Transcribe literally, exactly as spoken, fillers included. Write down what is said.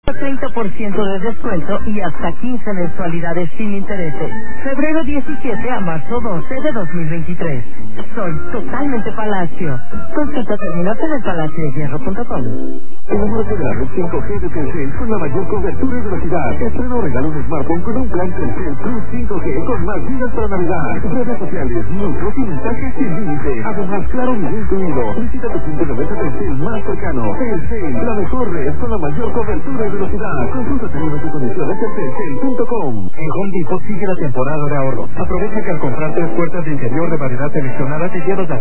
treinta por ciento de descuento y hasta quince mensualidades sin intereses. Febrero diecisiete a marzo doce de dos mil veintitrés. Soy totalmente Palacio. Consulta términos en el palacio de hierro punto com. Enamórate de la red cinco G de Telcel con la mayor cobertura de la ciudad. Estrena o regala un smartphone con un plan Telcel Plus cinco G con más vidas para Navidad. Redes sociales, muchos y mensajes sin límite. Además, claro, video incluido. Visita tu punto de venta Telcel más cercano. Telcel, la mejor red con la mayor cobertura y velocidad. Consulta términos y condiciones en telcel punto com. En Home Depot sigue la temporada de ahorro. Aprovecha que al comprar tres puertas de interior de variedad seleccionada te llevas la